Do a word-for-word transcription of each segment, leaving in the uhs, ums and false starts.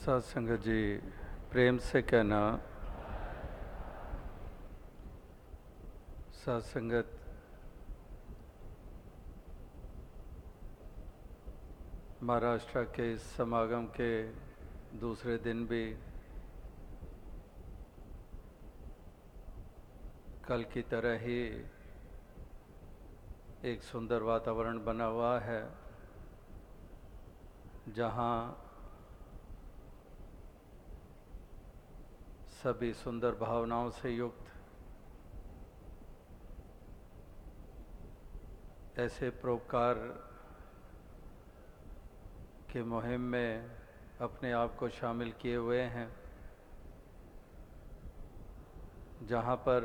साध संगत जी, प्रेम से कहना। साध संगत महाराष्ट्र के इस समागम के दूसरे दिन भी कल की तरह ही एक सुंदर वातावरण बना हुआ है, जहाँ सभी सुंदर भावनाओं से युक्त ऐसे परोपकार के मुहिम में अपने आप को शामिल किए हुए हैं, जहाँ पर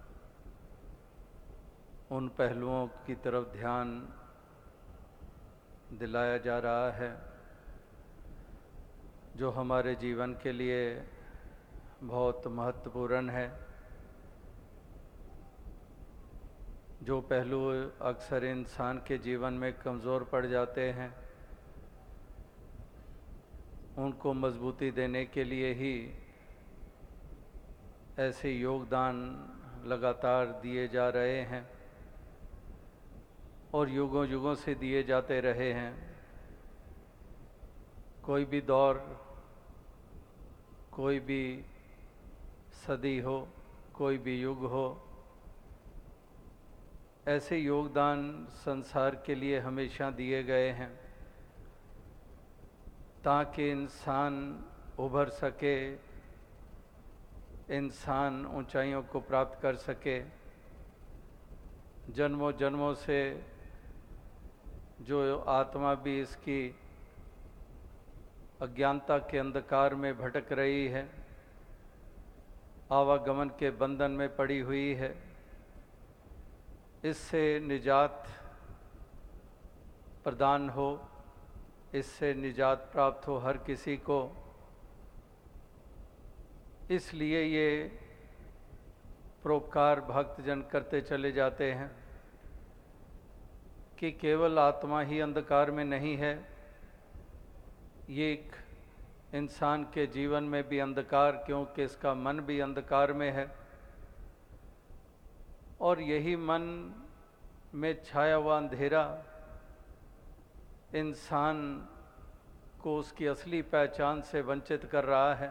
उन पहलुओं की तरफ ध्यान दिलाया जा रहा है जो हमारे जीवन के लिए बहुत महत्वपूर्ण है, जो पहलू अक्सर इंसान के जीवन में कमज़ोर पड़ जाते हैं, उनको मजबूती देने के लिए ही ऐसे योगदान लगातार दिए जा रहे हैं और युगों युगों से दिए जाते रहे हैं। कोई भी दौर, कोई भी सदी हो, कोई भी युग हो, ऐसे योगदान संसार के लिए हमेशा दिए गए हैं ताकि इंसान उभर सके, इंसान ऊंचाइयों को प्राप्त कर सके। जन्मों जन्मों से जो आत्मा भी इसकी अज्ञानता के अंधकार में भटक रही है, आवागमन के बंधन में पड़ी हुई है, इससे निजात प्रदान हो, इससे निजात प्राप्त हो हर किसी को। इसलिए ये परोपकार भक्तजन करते चले जाते हैं कि केवल आत्मा ही अंधकार में नहीं है, ये एक इंसान के जीवन में भी अंधकार, क्योंकि इसका मन भी अंधकार में है और यही मन में छाया हुआ अंधेरा इंसान को उसकी असली पहचान से वंचित कर रहा है।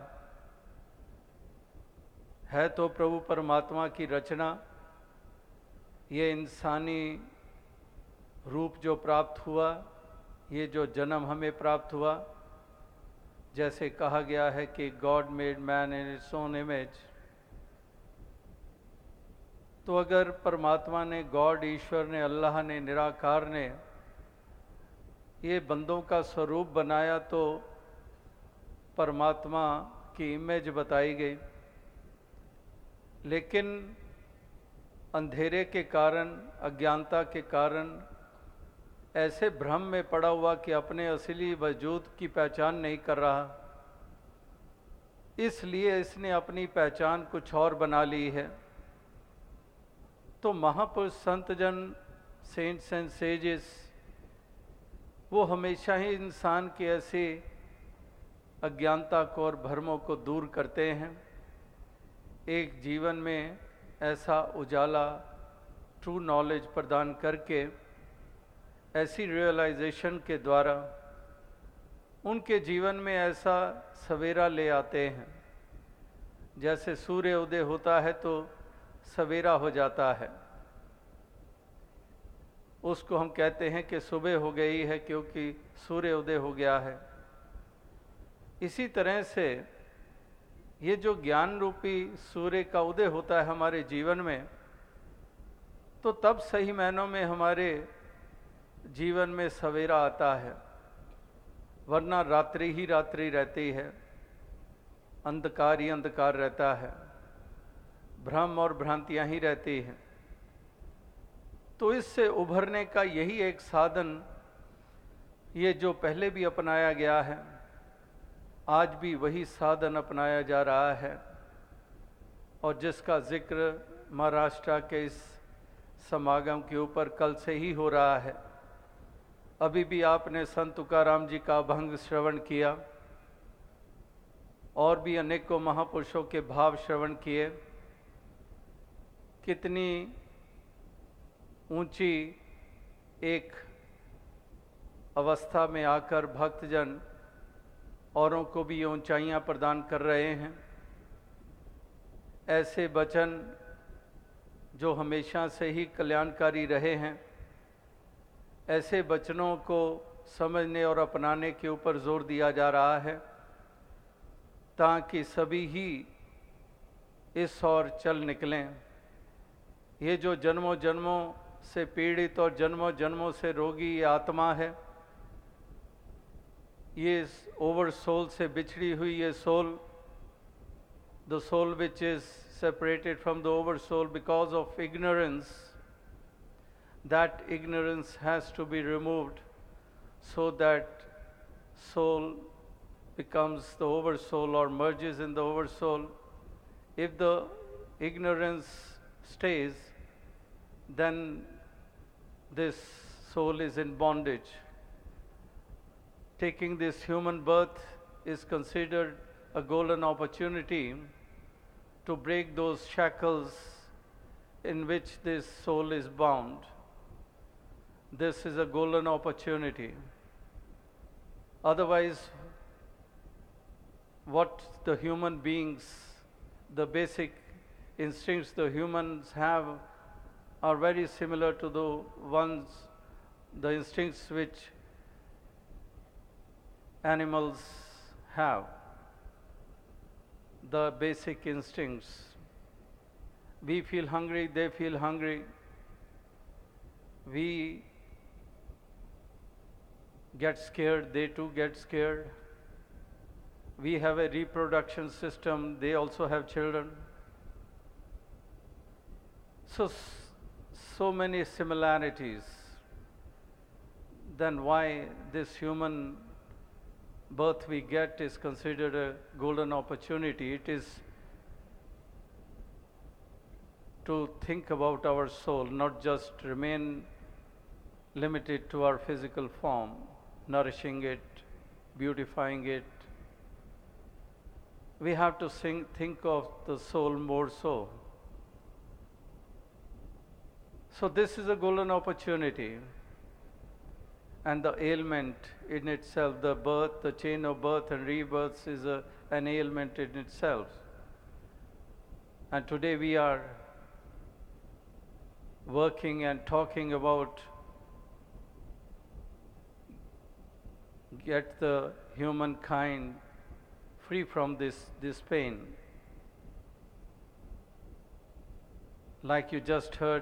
है तो प्रभु परमात्मा की रचना, ये इंसानी रूप जो प्राप्त हुआ, ये जो जन्म हमें प्राप्त हुआ, जैसे कहा गया है कि God made man in its own image. तो अगर परमात्मा ने, गॉड, ईश्वर ने, अल्लाह ने, निराकार ने ये बंदों का स्वरूप बनाया तो परमात्मा की इमेज बताई गई, लेकिन अंधेरे के कारण, अज्ञानता के कारण ऐसे भ्रम में पड़ा हुआ कि अपने असली वजूद की पहचान नहीं कर रहा, इसलिए इसने अपनी पहचान कुछ और बना ली है। तो महापुरुष, संत जन, सेंट्स एंड सेजेस, वो हमेशा ही इंसान की ऐसी अज्ञानता को और भ्रमों को दूर करते हैं। एक जीवन में ऐसा उजाला, ट्रू नॉलेज प्रदान करके, ऐसी रियलाइजेशन के द्वारा उनके जीवन में ऐसा सवेरा ले आते हैं। जैसे सूर्य उदय होता है तो सवेरा हो जाता है, उसको हम कहते हैं कि सुबह हो गई है क्योंकि सूर्य उदय हो गया है। इसी तरह से ये जो ज्ञान रूपी सूर्य का उदय होता है हमारे जीवन में, तो तब सही मायनों में हमारे जीवन में सवेरा आता है, वरना रात्रि ही रात्रि रहती है, अंधकार ही अंधकार रहता है, भ्रम और भ्रांतियां ही रहती हैं। तो इससे उभरने का यही एक साधन, ये जो पहले भी अपनाया गया है, आज भी वही साधन अपनाया जा रहा है और जिसका जिक्र महाराष्ट्र के इस समागम के ऊपर कल से ही हो रहा है। अभी भी आपने संत तुकाराम जी का अभंग श्रवण किया और भी अनेकों महापुरुषों के भाव श्रवण किए। कितनी ऊंची एक अवस्था में आकर भक्तजन औरों को भी ये ऊंचाइयां प्रदान कर रहे हैं। ऐसे वचन जो हमेशा से ही कल्याणकारी रहे हैं, ऐसे वचनों को समझने और अपनाने के ऊपर जोर दिया जा रहा है, ताकि सभी ही इस ओर चल निकलें। ये जो जन्मों जन्मों से पीड़ित और जन्मों जन्मों से रोगी ये आत्मा है, ये ओवर सोल से बिछड़ी हुई ये soul, the soul which is separated from the over soul because of ignorance, that ignorance has to be removed so that soul becomes the over soul or merges in the over soul. If the ignorance stays, then this soul is in bondage. Taking this human birth is considered a golden opportunity to break those shackles in which this soul is bound. This is a golden opportunity. Otherwise, what the human beings, the basic instincts the humans have are very similar to the ones, the instincts which animals have. The basic instincts. We feel hungry, they feel hungry. We get scared, they too get scared. We have a reproduction system, they also have children. So, so many similarities. Then why this human birth we get is considered a golden opportunity? It is to think about our soul, not just remain limited to our physical form, nourishing it, beautifying it. We have to think, think of the soul more so. So this is a golden opportunity. And the ailment in itself, the birth, the chain of birth and rebirths is a, an ailment in itself. And today we are working and talking about get the humankind free from this, this pain. Like you just heard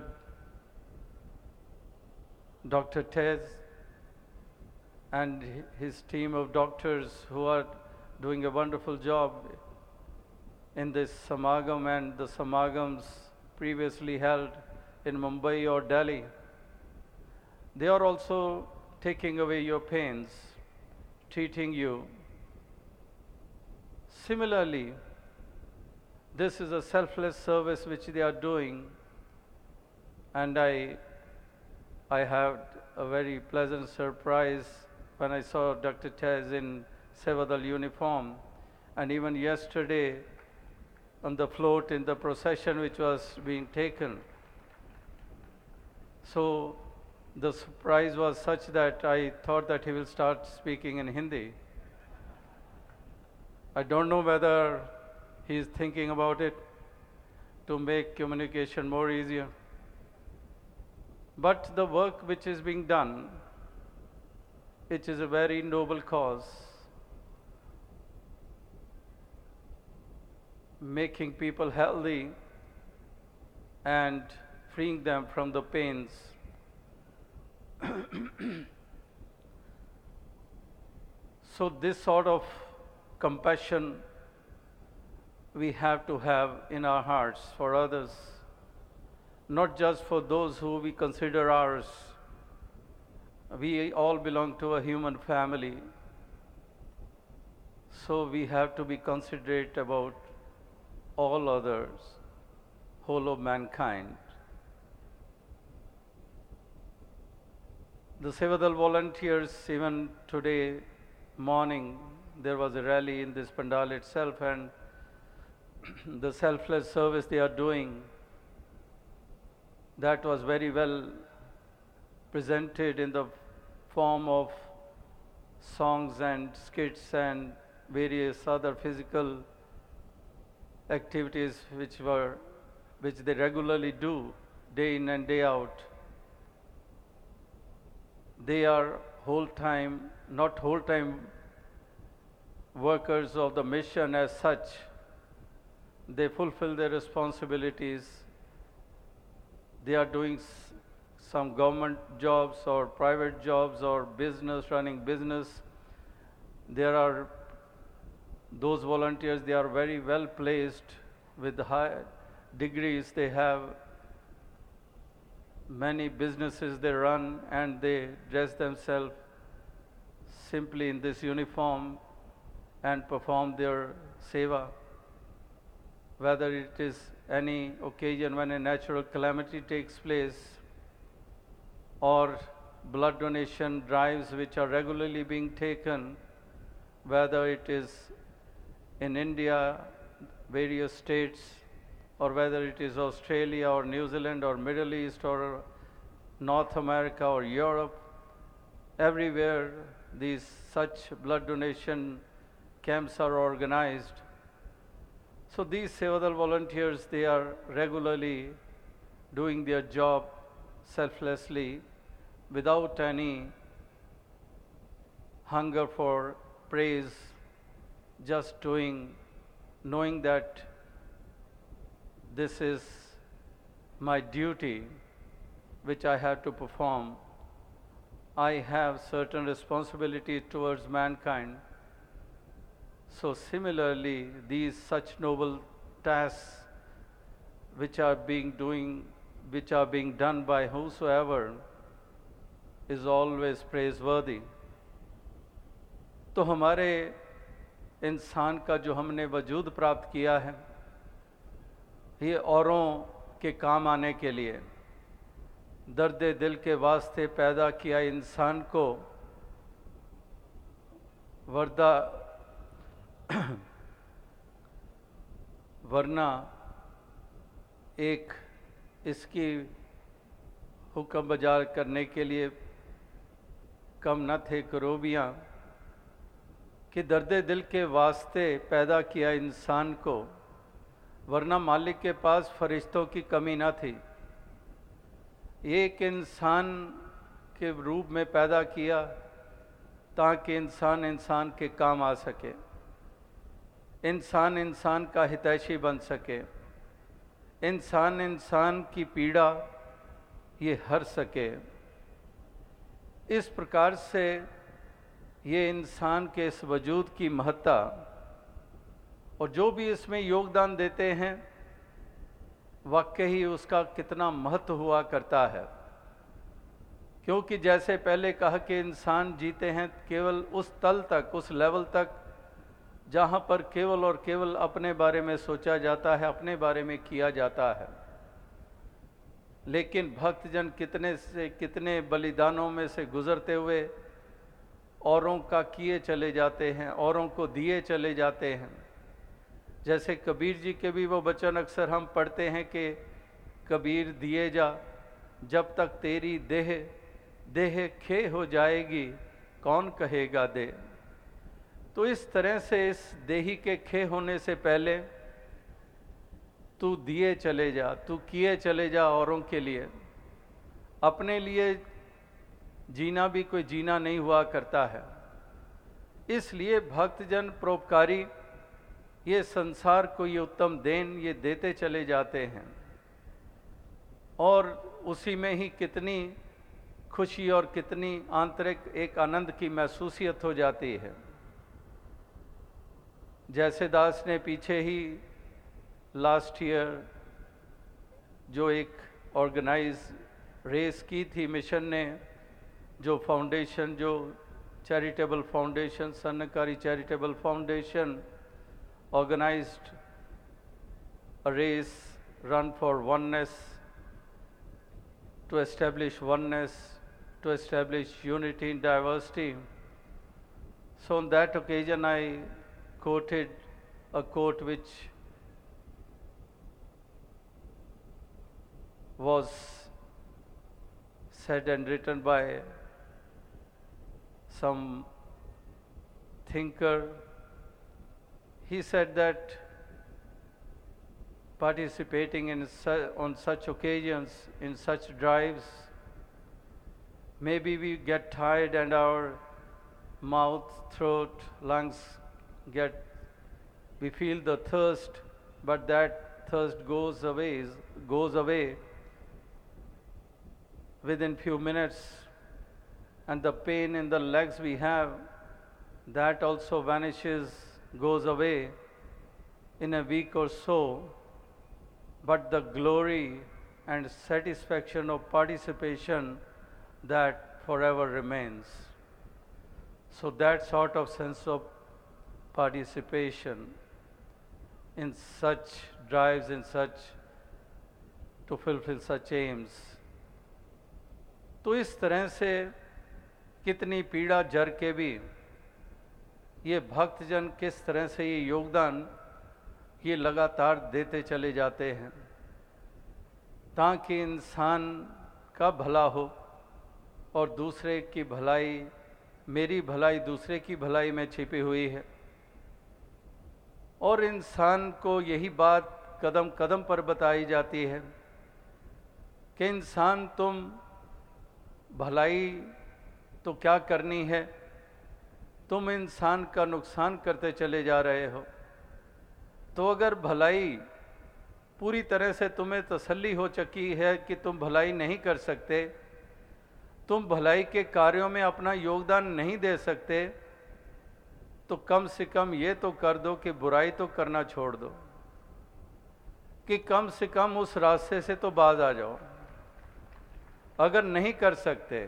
Doctor Tez and his team of doctors who are doing a wonderful job in this Samagam and the Samagams previously held in Mumbai or Delhi. They are also taking away your pains, treating you. Similarly, this is a selfless service which they are doing, and I, I had a very pleasant surprise when I saw Doctor Tez in Sevadal uniform, and even yesterday on the float in the procession which was being taken. So the surprise was such that I thought that he will start speaking in Hindi. I don't know whether he is thinking about it to make communication more easier. But the work which is being done, it is a very noble cause, making people healthy and freeing them from the pains. So this sort of compassion we have to have in our hearts for others, not just for those who we consider ours. We all belong to a human family, so we have to be considerate about all others, whole of mankind. The Sevadal volunteers, even today morning, there was a rally in this pandal itself, and the selfless service they are doing, that was very well presented in the form of songs and skits and various other physical activities which were which they regularly do day in and day out. They are whole time, not whole time workers of the mission as such. They fulfill their responsibilities. They are doing some government jobs or private jobs or business, running business. There are those volunteers, they are very well placed with high degrees. They have many businesses they run, and they dress themselves simply in this uniform and perform their seva. Whether it is any occasion when a natural calamity takes place, or blood donation drives which are regularly being taken, whether it is in India, various states, or whether it is Australia or New Zealand or Middle East or North America or Europe, everywhere these such blood donation camps are organized. So these Sevadal volunteers, they are regularly doing their job selflessly, without any hunger for praise, just doing, knowing that this is my duty which I have to perform. I have certain responsibilities towards mankind. So similarly, these such noble tasks which are being doing, which are being done by whosoever, is always praiseworthy. तो हमारे इंसान का जो हमने वजूद प्राप्त किया है, ये औरों के काम आने के लिए, दर्द दिल के वास्ते पैदा किया इंसान को, वर्दा वरना एक इसकी हुक्म बजा करने के लिए कम न थे करोबियाँ, कि दर्द दिल के वास्ते पैदा किया इंसान को, वरना मालिक के पास फरिश्तों की कमी न थी। एक इंसान के रूप में पैदा किया ताकि इंसान इंसान के काम आ सके, इंसान इंसान का हितैषी बन सके, इंसान इंसान की पीड़ा ये हर सके। इस प्रकार से ये इंसान के इस वजूद की महत्ता, और जो भी इसमें योगदान देते हैं, वाकई उसका कितना महत्व हुआ करता है। क्योंकि जैसे पहले कहा कि इंसान जीते हैं केवल उस तल तक, उस लेवल तक जहाँ पर केवल और केवल अपने बारे में सोचा जाता है, अपने बारे में किया जाता है। लेकिन भक्तजन कितने से कितने बलिदानों में से गुजरते हुए औरों का किए चले जाते हैं, औरों को दिए चले जाते हैं। जैसे कबीर जी के भी वो वचन अक्सर हम पढ़ते हैं कि कबीर दिए जा, जब तक तेरी देह देह खे हो जाएगी, कौन कहेगा दे। तो इस तरह से इस देही के खे होने से पहले तू दिए चले जा, तू किए चले जा औरों के लिए। अपने लिए जीना भी कोई जीना नहीं हुआ करता है। इसलिए भक्तजन परोपकारी ये संसार को ये उत्तम देन ये देते चले जाते हैं, और उसी में ही कितनी खुशी और कितनी आंतरिक एक आनंद की महसूसियत हो जाती है। जैसे दास ने पीछे ही लास्ट ईयर जो एक ऑर्गेनाइज रेस की थी मिशन ने, जो फाउंडेशन, जो चैरिटेबल फाउंडेशन, सन्नकारी charitable foundation organized a race run for oneness, to establish oneness, to establish unity in diversity. So on that occasion I quoted a quote which was said and written by some thinker. He said that participating in su- on such occasions, in such drives, maybe we get tired and our mouth, throat, lungs get, we feel the thirst, but that thirst goes away, goes away within few minutes, and the pain in the legs we have, that also vanishes, goes away in a week or so, but the glory and satisfaction of participation, that forever remains. So that sort of sense of participation in such drives, in such, to fulfill such aims. तो इस तरह से कितनी पीड़ा जर के भी ये भक्तजन किस तरह से ये योगदान ये लगातार देते चले जाते हैं ताकि इंसान का भला हो और दूसरे की भलाई, मेरी भलाई दूसरे की भलाई में छिपी हुई है। और इंसान को यही बात कदम कदम पर बताई जाती है कि इंसान तुम भलाई तो क्या करनी है, तुम इंसान का नुकसान करते चले जा रहे हो। तो अगर भलाई पूरी तरह से तुम्हें तसल्ली हो चुकी है कि तुम भलाई नहीं कर सकते, तुम भलाई के कार्यों में अपना योगदान नहीं दे सकते, तो कम से कम ये तो कर दो कि बुराई तो करना छोड़ दो, कि कम से कम उस रास्ते से तो बाज आ जाओ। अगर नहीं कर सकते,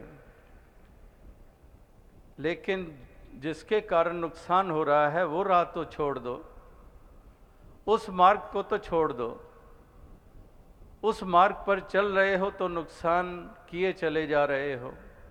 लेकिन जिसके कारण नुकसान हो रहा है वो राह तो छोड़ दो, उस मार्ग को तो छोड़ दो। उस मार्ग पर चल रहे हो तो नुकसान किए चले जा रहे हो।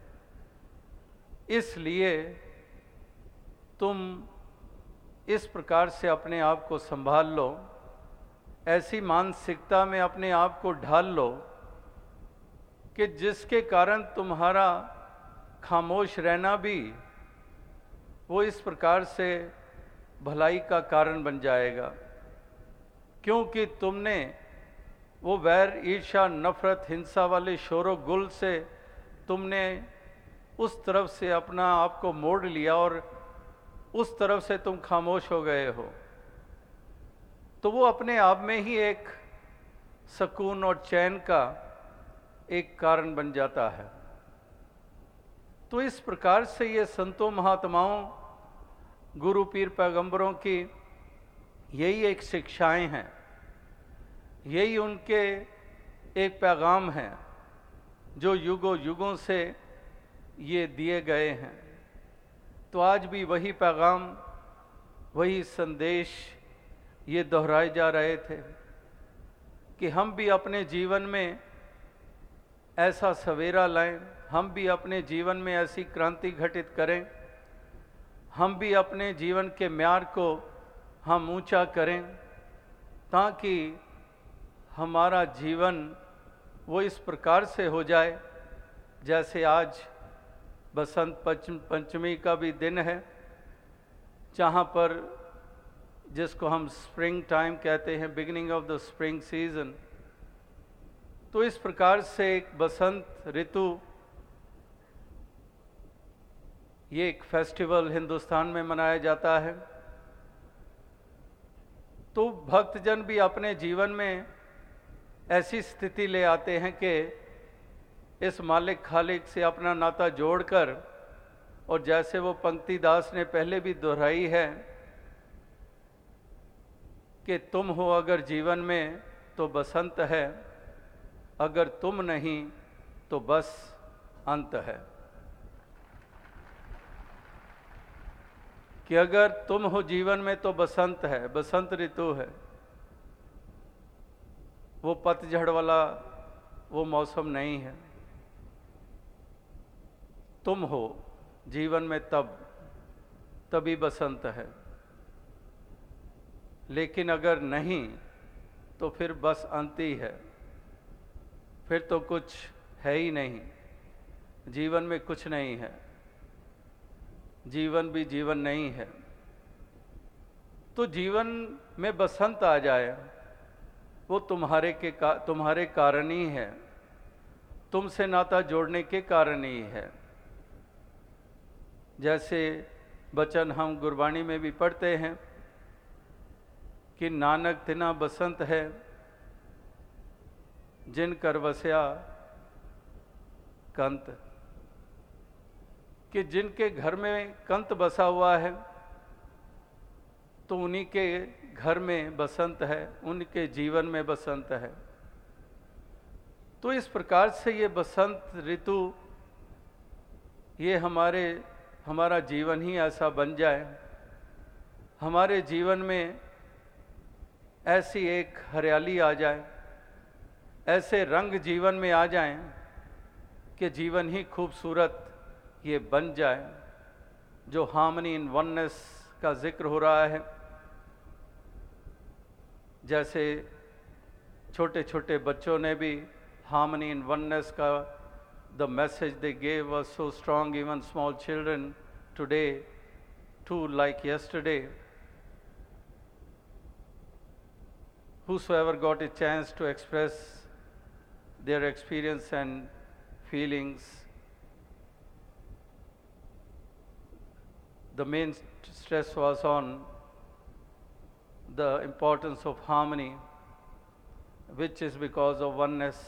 इसलिए तुम इस प्रकार से अपने आप को संभाल लो, ऐसी मानसिकता में अपने आप को ढाल लो कि जिसके कारण तुम्हारा खामोश रहना भी वो इस प्रकार से भलाई का कारण बन जाएगा, क्योंकि तुमने वो वैर, ईर्ष्या, नफरत, हिंसा वाले शोरो गुल से तुमने उस तरफ से अपना आप को मोड़ लिया और उस तरफ से तुम खामोश हो गए हो। तो वो अपने आप में ही एक सुकून और चैन का एक कारण बन जाता है। तो इस प्रकार से ये संतों, महात्माओं, गुरु, पीर, पैगंबरों की यही एक शिक्षाएं हैं, यही उनके एक पैगाम हैं जो युगों युगों से ये दिए गए हैं। तो आज भी वही पैगाम, वही संदेश ये दोहराए जा रहे थे कि हम भी अपने जीवन में ऐसा सवेरा लाएं, हम भी अपने जीवन में ऐसी क्रांति घटित करें, हम भी अपने जीवन के म्यार को हम ऊंचा करें, ताकि हमारा जीवन वो इस प्रकार से हो जाए जैसे आज बसंत पंचमी का भी दिन है, जहाँ पर जिसको हम स्प्रिंग टाइम कहते हैं, beginning of the spring season. तो इस प्रकार से एक बसंत ऋतु, ये एक फेस्टिवल हिंदुस्तान में मनाया जाता है। तो भक्तजन भी अपने जीवन में ऐसी स्थिति ले आते हैं कि इस मालिक खालिक से अपना नाता जोड़कर, और जैसे वो पंक्ति दास ने पहले भी दोहराई है कि तुम हो अगर जीवन में तो बसंत है, अगर तुम नहीं तो बस अंत है। कि अगर तुम हो जीवन में तो बसंत है, बसंत ऋतु है, वो पतझड़ वाला वो मौसम नहीं है। तुम हो जीवन में तब तभी बसंत है, लेकिन अगर नहीं तो फिर बस अंत ही है, फिर तो कुछ है ही नहीं, जीवन में कुछ नहीं है, जीवन भी जीवन नहीं है। तो जीवन में बसंत आ जाए वो तुम्हारे के का, तुम्हारे कारण ही है, तुमसे नाता जोड़ने के कारण ही है। जैसे वचन हम गुरबाणी में भी पढ़ते हैं कि नानक तिना बसंत है जिन कर वसया कंत, कि जिनके घर में कंत बसा हुआ है तो उन्हीं के घर में बसंत है, उनके जीवन में बसंत है। तो इस प्रकार से ये बसंत ऋतु, ये हमारे हमारा जीवन ही ऐसा बन जाए, हमारे जीवन में ऐसी एक हरियाली आ जाए, ऐसे रंग जीवन में आ जाएं कि जीवन ही खूबसूरत ये बन जाए। जो हार्मनी इन वननेस का जिक्र हो रहा है, जैसे छोटे छोटे बच्चों ने भी हार्मनी इन वननेस का the message they gave was so strong, even small children today too, like yesterday, whosoever got a chance to express their experience and feelings, the main stress was on the importance of harmony, which is because of oneness.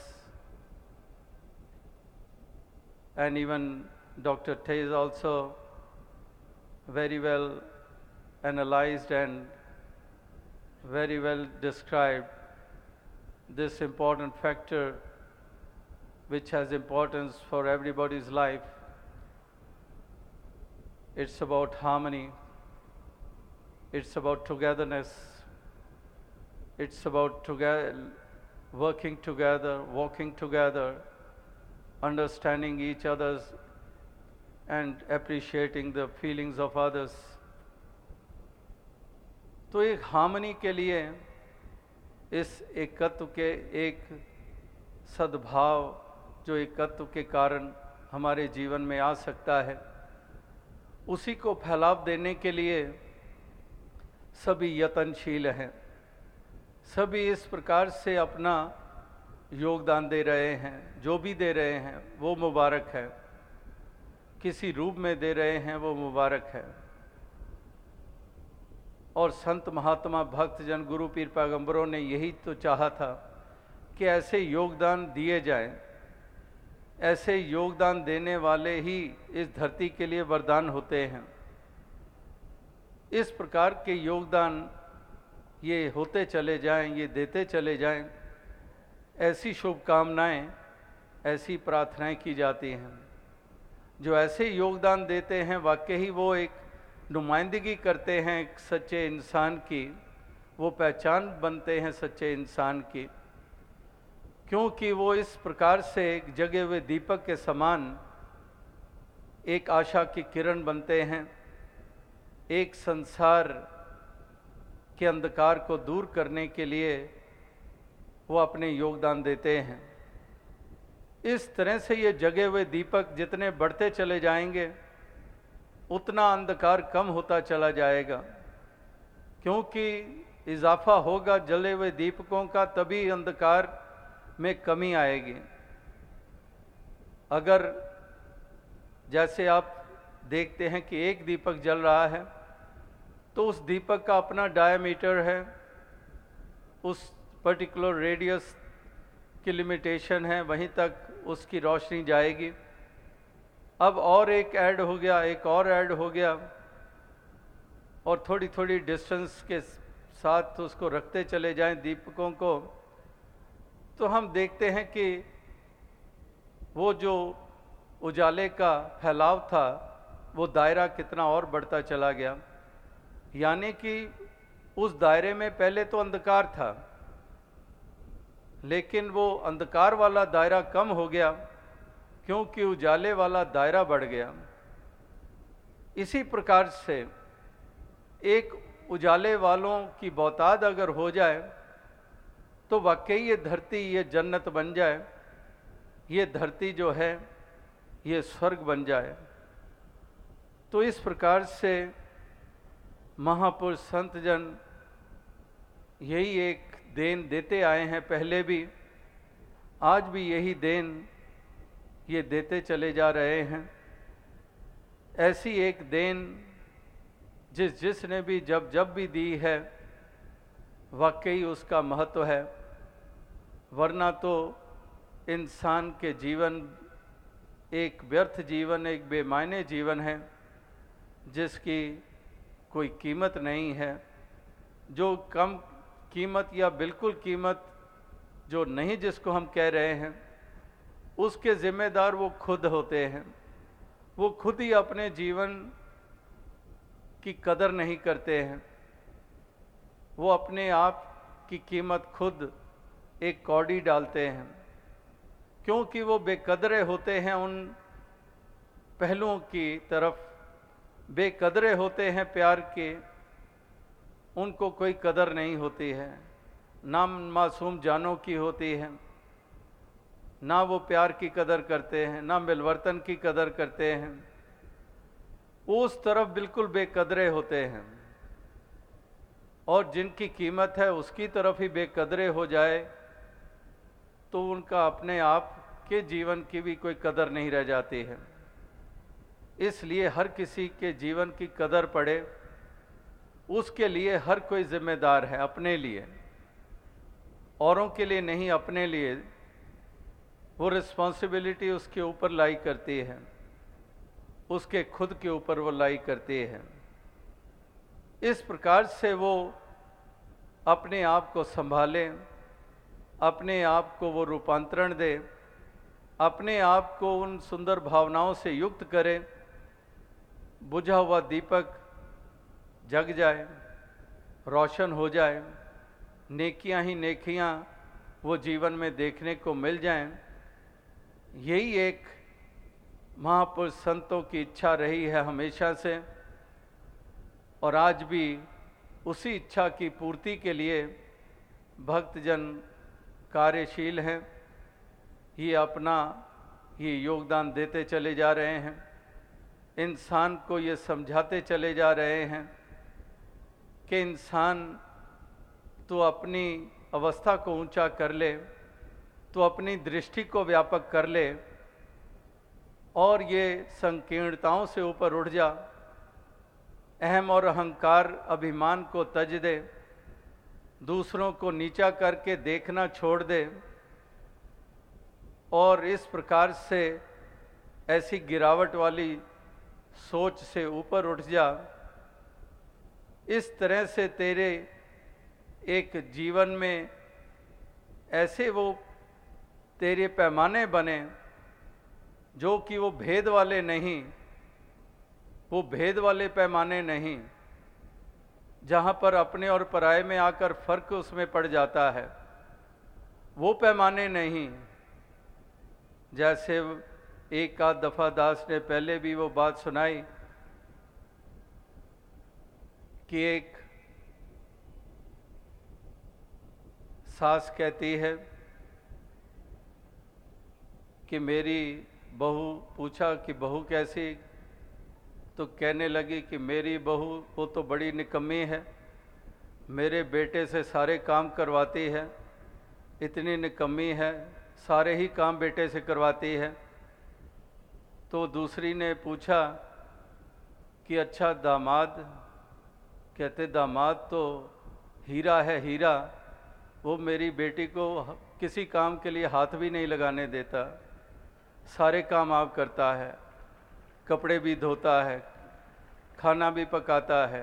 And even Doctor Taze also very well analyzed and very well described this important factor which has importance for everybody's life. It's about harmony, it's about togetherness, it's about together, working together, walking together, understanding each other's and appreciating the feelings of others. तो एक harmony के लिए, इस एकत्व के, एक सद्भाव जो एकत्व के कारण हमारे जीवन में आ सकता है, उसी को फैलाव देने के लिए सभी यत्नशील हैं, सभी इस प्रकार से अपना योगदान दे रहे हैं। जो भी दे रहे हैं वो मुबारक है, किसी रूप में दे रहे हैं वो मुबारक है। और संत महात्मा भक्त जन गुरु पीर पैगंबरों ने यही तो चाहा था कि ऐसे योगदान दिए जाएं, ऐसे योगदान देने वाले ही इस धरती के लिए वरदान होते हैं। इस प्रकार के योगदान ये होते चले जाएं, ये देते चले जाएं, ऐसी शुभकामनाएं, ऐसी प्रार्थनाएं की जाती हैं। जो ऐसे योगदान देते हैं वाकई ही वो एक नुमाइंदगी करते हैं एक सच्चे इंसान की, वो पहचान बनते हैं सच्चे इंसान की, क्योंकि वो इस प्रकार से एक जगे हुए दीपक के समान एक आशा की किरण बनते हैं, एक संसार के अंधकार को दूर करने के लिए वो अपने योगदान देते हैं। इस तरह से ये जगे हुए दीपक जितने बढ़ते चले जाएंगे उतना अंधकार कम होता चला जाएगा, क्योंकि इजाफा होगा जले हुए दीपकों का, तभी अंधकार में कमी आएगी। अगर जैसे आप देखते हैं कि एक दीपक जल रहा है तो उस दीपक का अपना डायमीटर है, उस पर्टिकुलर रेडियस की लिमिटेशन है, वहीं तक उसकी रोशनी जाएगी। अब और एक ऐड हो गया, एक और ऐड हो गया, और थोड़ी थोड़ी डिस्टेंस के साथ उसको रखते चले जाएं दीपकों को, तो हम देखते हैं कि वो जो उजाले का फैलाव था वो दायरा कितना और बढ़ता चला गया। यानी कि उस दायरे में पहले तो अंधकार था, लेकिन वो अंधकार वाला दायरा कम हो गया क्योंकि उजाले वाला दायरा बढ़ गया। इसी प्रकार से एक उजाले वालों की बहुतात अगर हो जाए तो वाकई ये धरती, ये जन्नत बन जाए, ये धरती जो है ये स्वर्ग बन जाए। तो इस प्रकार से महापुरुष संत जन यही एक देन देते आए हैं, पहले भी, आज भी यही देन ये देते चले जा रहे हैं। ऐसी एक देन जिस जिसने भी जब जब भी दी है, वाकई उसका महत्व है। वरना तो इंसान के जीवन एक व्यर्थ जीवन, एक बेमायने जीवन है जिसकी कोई कीमत नहीं है। जो कम कीमत या बिल्कुल कीमत जो नहीं जिसको हम कह रहे हैं, उसके जिम्मेदार वो खुद होते हैं। वो खुद ही अपने जीवन की कदर नहीं करते हैं। वो अपने आप की कीमत खुद एक कौड़ी डालते हैं, क्योंकि वो बेकदरे होते हैं उन पहलुओं की तरफ, बेकदरे होते हैं प्यार के, उनको कोई कदर नहीं होती है, ना मासूम जानों की होती है, ना वो प्यार की कदर करते हैं, ना मिलवर्तन की कदर करते हैं। उस तरफ बिल्कुल बेकदरे होते हैं। और जिनकी कीमत है उसकी तरफ ही बेकदरे हो जाए तो उनका अपने आप के जीवन की भी कोई कदर नहीं रह जाती है। इसलिए हर किसी के जीवन की कदर पड़े, उसके लिए हर कोई जिम्मेदार है, अपने लिए, औरों के लिए नहीं, अपने लिए। वो रिस्पॉन्सिबिलिटी उसके ऊपर लाई करती है, उसके खुद के ऊपर वो लाई करती है। इस प्रकार से वो अपने आप को संभाले, अपने आप को वो रूपांतरण दे, अपने आप को उन सुंदर भावनाओं से युक्त करे, बुझा हुआ दीपक जग जाए, रोशन हो जाए, नेकियां ही नेकियां वो जीवन में देखने को मिल जाएं। यही एक महापुरुष संतों की इच्छा रही है हमेशा से, और आज भी उसी इच्छा की पूर्ति के लिए भक्तजन कार्यशील हैं। ये अपना ये योगदान देते चले जा रहे हैं, इंसान को ये समझाते चले जा रहे हैं कि इंसान तो अपनी अवस्था को ऊंचा कर ले, तो अपनी दृष्टि को व्यापक कर ले और ये संकीर्णताओं से ऊपर उठ जा, अहम और अहंकार अभिमान को तज दे, दूसरों को नीचा करके देखना छोड़ दे और इस प्रकार से ऐसी गिरावट वाली सोच से ऊपर उठ जा। इस तरह से तेरे एक जीवन में ऐसे वो तेरे पैमाने बने जो कि वो भेद वाले नहीं, वो भेद वाले पैमाने नहीं जहाँ पर अपने और पराये में आकर फर्क उसमें पड़ जाता है, वो पैमाने नहीं। जैसे एक आध दफ़ा दास ने पहले भी वो बात सुनाई कि एक सास कहती है कि मेरी बहू, पूछा कि बहू कैसी, तो कहने लगी कि मेरी बहू वो तो बड़ी निकम्मी है, मेरे बेटे से सारे काम करवाती है, इतनी निकम्मी है, सारे ही काम बेटे से करवाती है। तो दूसरी ने पूछा कि अच्छा दामाद, कहते दामाद तो हीरा है, हीरा, वो मेरी बेटी को किसी काम के लिए हाथ भी नहीं लगाने देता, सारे काम आप करता है, कपड़े भी धोता है, खाना भी पकाता है,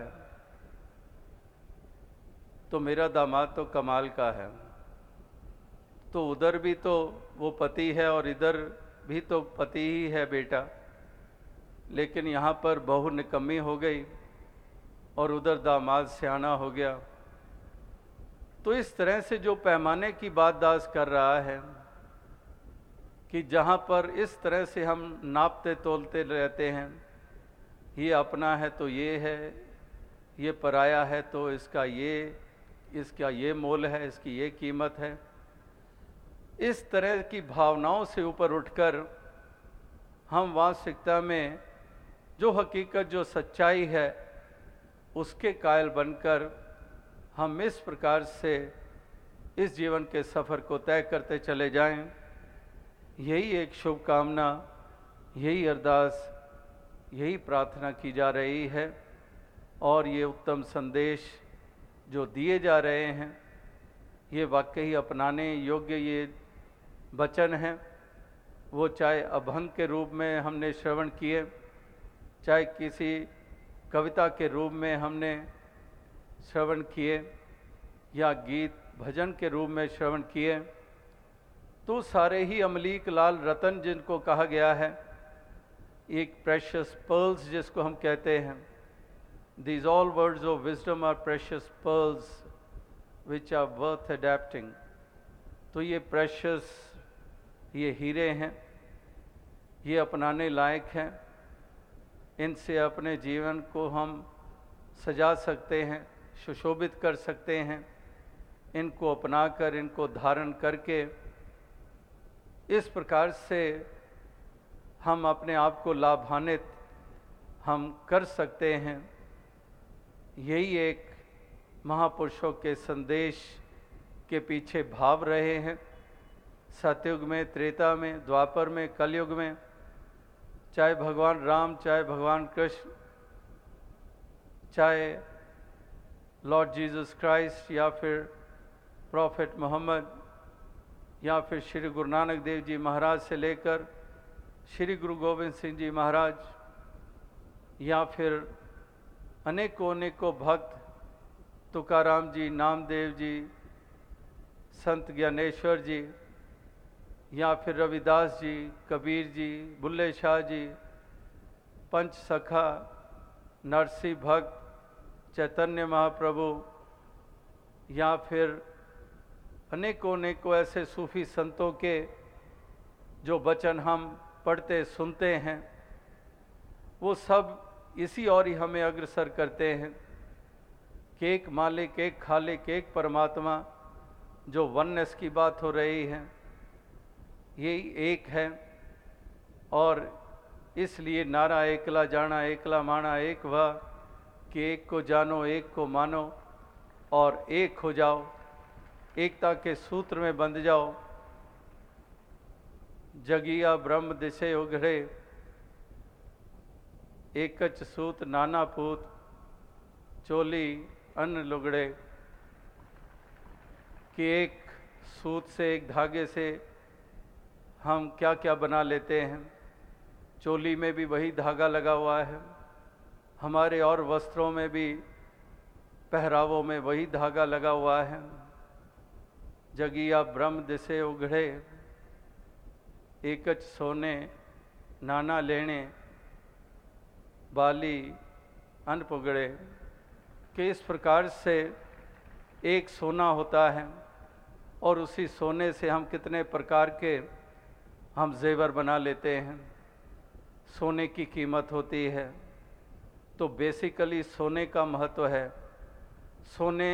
तो मेरा दामाद तो कमाल का है। तो उधर भी तो वो पति है और इधर भी तो पति ही है बेटा, लेकिन यहाँ पर बहू निकम्मी हो गई और उधर दामाद सियाना हो गया। तो इस तरह से जो पैमाने की बात दास कर रहा है कि जहाँ पर इस तरह से हम नापते तोलते रहते हैं, ये अपना है तो ये है, ये पराया है तो इसका ये इसका ये मोल है, इसकी ये कीमत है। इस तरह की भावनाओं से ऊपर उठकर हम वास्तविकता में जो हकीकत, जो सच्चाई है, उसके कायल बनकर हम इस प्रकार से इस जीवन के सफ़र को तय करते चले जाएं। यही एक शुभकामना, यही अरदास, यही प्रार्थना की जा रही है। और ये उत्तम संदेश जो दिए जा रहे हैं, ये वाकई अपनाने योग्य ये वचन हैं। वो चाहे अभंग के रूप में हमने श्रवण किए, चाहे किसी कविता के रूप में हमने श्रवण किए, या गीत भजन के रूप में श्रवण किए, तो सारे ही अमलीक लाल रतन जिनको कहा गया है, एक प्रेशियस पर्ल्स जिसको हम कहते हैं, these all words of wisdom are precious pearls which are worth adapting। तो ये प्रेशियस, ये हीरे हैं, ये अपनाने लायक हैं। इनसे अपने जीवन को हम सजा सकते हैं, सुशोभित कर सकते हैं। इनको अपनाकर, इनको धारण करके इस प्रकार से हम अपने आप को लाभान्वित हम कर सकते हैं। यही एक महापुरुषों के संदेश के पीछे भाव रहे हैं। सतयुग में, त्रेता में, द्वापर में, कलयुग में, चाहे भगवान राम, चाहे भगवान कृष्ण, चाहे लॉर्ड जीसस क्राइस्ट, या फिर प्रॉफिट मोहम्मद, या फिर श्री गुरु नानक देव जी महाराज से लेकर श्री गुरु गोविंद सिंह जी महाराज, या फिर अनेकों अनेकों भक्त, तुकाराम जी, नामदेव जी, संत ज्ञानेश्वर जी, या फिर रविदास जी, कबीर जी, बुल्ले शाह जी, पंच सखा, नरसिंह भक्त, चैतन्य महाप्रभु, या फिर अनेकों अनेकों ऐसे सूफी संतों के जो वचन हम पढ़ते सुनते हैं, वो सब इसी और ही हमें अग्रसर करते हैं कि एक मालिक, एक खालिक, एक परमात्मा, जो वननेस की बात हो रही है, यही एक है। और इसलिए नारा एकला जाना, एकला माना, एक वह, कि एक को जानो, एक को मानो और एक हो जाओ, एकता के सूत्र में बंध जाओ। जगिया ब्रह्म दिशे उघड़े, एकच सूत नाना पूत, चोली अन्न लुगड़े। कि एक सूत से, एक धागे से हम क्या क्या बना लेते हैं। चोली में भी वही धागा लगा हुआ है, हमारे और वस्त्रों में भी, पहरावों में वही धागा लगा हुआ है। जगिया ब्रह्म दिशे उघड़े, एकच सोने नाना लेने, बाली अन पुगड़े। कि इस प्रकार से एक सोना होता है और उसी सोने से हम कितने प्रकार के हम जेवर बना लेते हैं। सोने की कीमत होती है। तो बेसिकली सोने का महत्व है। सोने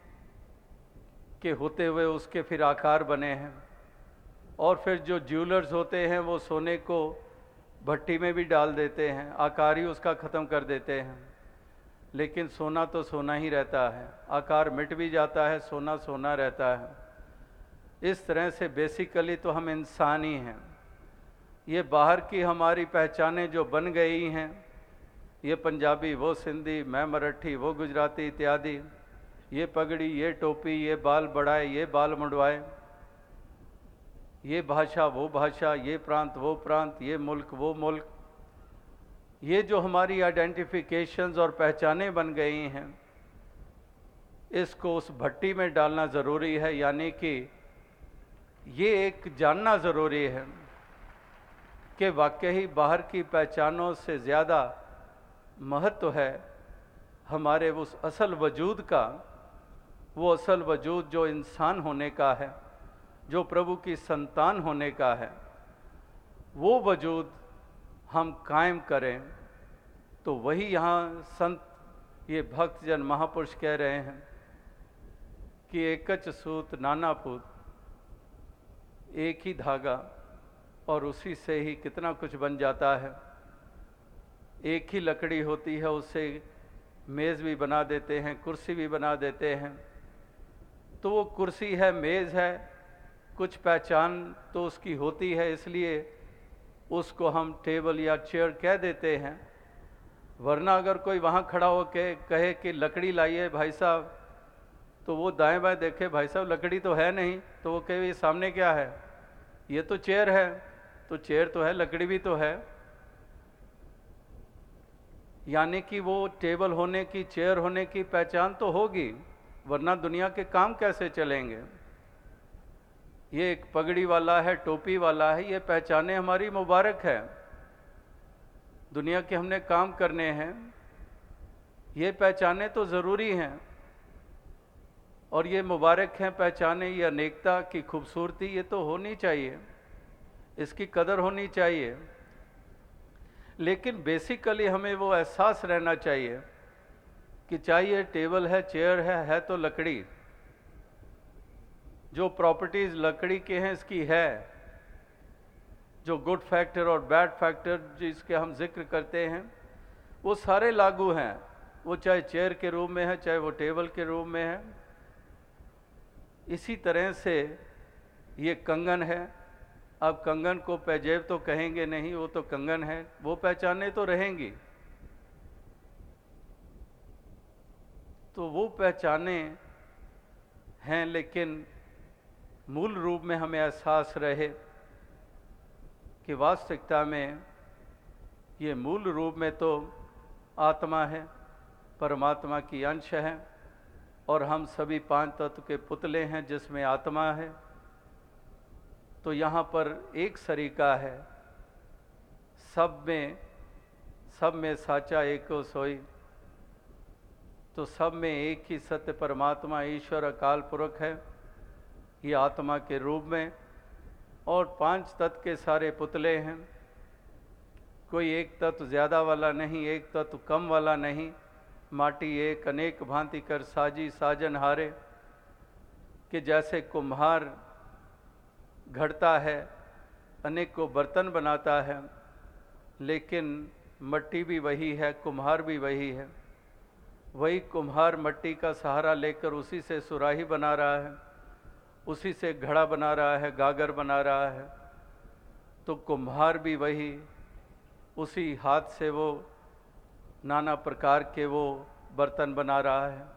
के होते हुए उसके फिर आकार बने हैं, और फिर जो ज्वेलर्स होते हैं वो सोने को भट्टी में भी डाल देते हैं, आकार ही उसका ख़त्म कर देते हैं। लेकिन सोना तो सोना ही रहता है, आकार मिट भी जाता है, सोना सोना रहता है। इस तरह से बेसिकली तो हम इंसान ही हैं। ये बाहर की हमारी पहचानें जो बन गई हैं, ये पंजाबी, वो सिंधी, मैं मराठी, वो गुजराती इत्यादि, ये पगड़ी, ये टोपी, ये बाल बढ़ाए, ये बाल मुंडवाए, ये भाषा, वो भाषा, ये प्रांत, वो प्रांत, ये मुल्क, वो मुल्क, ये जो हमारी आइडेंटिफिकेशंस और पहचानें बन गई हैं, इसको उस भट्टी में डालना ज़रूरी है। यानी कि ये एक जानना ज़रूरी है कि वाकई बाहर की पहचानों से ज़्यादा महत्व है हमारे उस असल वजूद का। वो असल वजूद जो इंसान होने का है, जो प्रभु की संतान होने का है, वो वजूद हम कायम करें। तो वही यहाँ संत ये भक्तजन महापुरुष कह रहे हैं कि एकच सूत नाना पूत, एक ही धागा और उसी से ही कितना कुछ बन जाता है। एक ही लकड़ी होती है, उससे मेज़ भी बना देते हैं, कुर्सी भी बना देते हैं। तो वो कुर्सी है, मेज़ है, कुछ पहचान तो उसकी होती है, इसलिए उसको हम टेबल या चेयर कह देते हैं। वरना अगर कोई वहाँ खड़ा हो के कहे कि लकड़ी लाइए भाई साहब, तो वो दाएं बाएं देखे, भाई साहब लकड़ी तो है नहीं, तो वो कहे ये सामने क्या है, ये तो चेयर है। तो चेयर तो है, लकड़ी भी तो है। यानी कि वो टेबल होने की, चेयर होने की पहचान तो होगी, वरना दुनिया के काम कैसे चलेंगे। ये एक पगड़ी वाला है, टोपी वाला है, ये पहचाने हमारी मुबारक है। दुनिया के हमने काम करने हैं, ये पहचाने तो ज़रूरी हैं। और ये मुबारक हैं पहचाने, ये अनेकता की खूबसूरती ये तो होनी चाहिए, इसकी कदर होनी चाहिए। लेकिन बेसिकली हमें वो एहसास रहना चाहिए कि चाहिए टेबल है, चेयर है, है तो लकड़ी। जो प्रॉपर्टीज़ लकड़ी के हैं इसकी है, जो गुड फैक्टर और बैड फैक्टर जिसके हम जिक्र करते हैं वो सारे लागू हैं। वो चाहे चेयर के रूप में है, चाहे वो टेबल के रूप में है। इसी तरह से ये कंगन है। अब कंगन को पैजेब तो कहेंगे नहीं, वो तो कंगन है, वो पहचाने तो रहेंगी। तो वो पहचाने हैं, लेकिन मूल रूप में हमें एहसास रहे कि वास्तविकता में ये मूल रूप में तो आत्मा है, परमात्मा की अंश है, और हम सभी पांच तत्व के पुतले हैं जिसमें आत्मा है। तो यहाँ पर एक सरीका है, सब में सब में साचा एको सोई। तो सब में एक ही सत्य परमात्मा ईश्वर अकाल पुरख है, ये आत्मा के रूप में। और पांच तत्व के सारे पुतले हैं, कोई एक तत्व ज़्यादा वाला नहीं, एक तत्व कम वाला नहीं। माटी एक अनेक भांति कर साजी साजन हारे, कि जैसे कुम्हार घड़ता है, अनेक को बर्तन बनाता है, लेकिन मट्टी भी वही है, कुम्हार भी वही है। वही कुम्हार मट्टी का सहारा लेकर उसी से सुराही बना रहा है, उसी से घड़ा बना रहा है, गागर बना रहा है। तो कुम्हार भी वही, उसी हाथ से वो नाना प्रकार के वो बर्तन बना रहा है।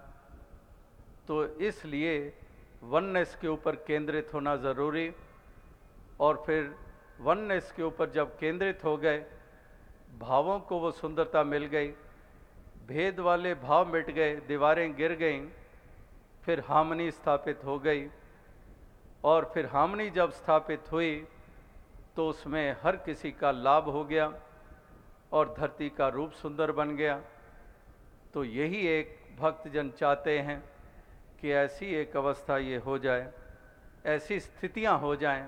तो इसलिए वननेस के ऊपर केंद्रित होना ज़रूरी। और फिर वननेस के ऊपर जब केंद्रित हो गए, भावों को वो सुंदरता मिल गई, भेद वाले भाव मिट गए, दीवारें गिर गईं, फिर हार्मनी स्थापित हो गई। और फिर हार्मनी जब स्थापित हुई तो उसमें हर किसी का लाभ हो गया और धरती का रूप सुंदर बन गया। तो यही एक भक्तजन चाहते हैं कि ऐसी एक अवस्था ये हो जाए, ऐसी स्थितियां हो जाएं,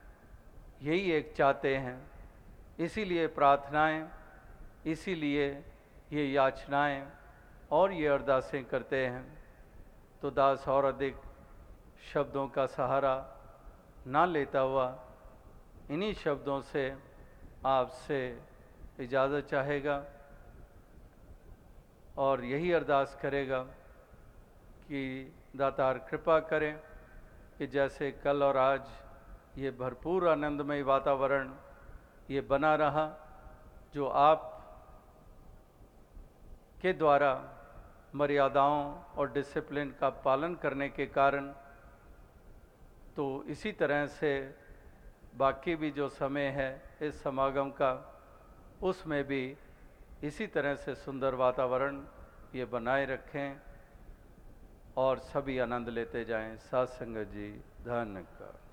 यही एक चाहते हैं। इसीलिए प्रार्थनाएं, इसीलिए ये याचनाएं और ये अरदासें करते हैं। तो दास और अधिक शब्दों का सहारा ना लेता हुआ इन्हीं शब्दों से आपसे इजाज़त चाहेगा और यही अरदास करेगा कि दातार कृपा करें कि जैसे कल और आज ये भरपूर आनंदमय वातावरण ये बना रहा, जो आप के द्वारा मर्यादाओं और डिसिप्लिन का पालन करने के कारण, तो इसी तरह से बाकी भी जो समय है इस समागम का, उसमें भी इसी तरह से सुंदर वातावरण ये बनाए रखें और सभी आनंद लेते जाएं। साथ संगत जी, धन्यवाद।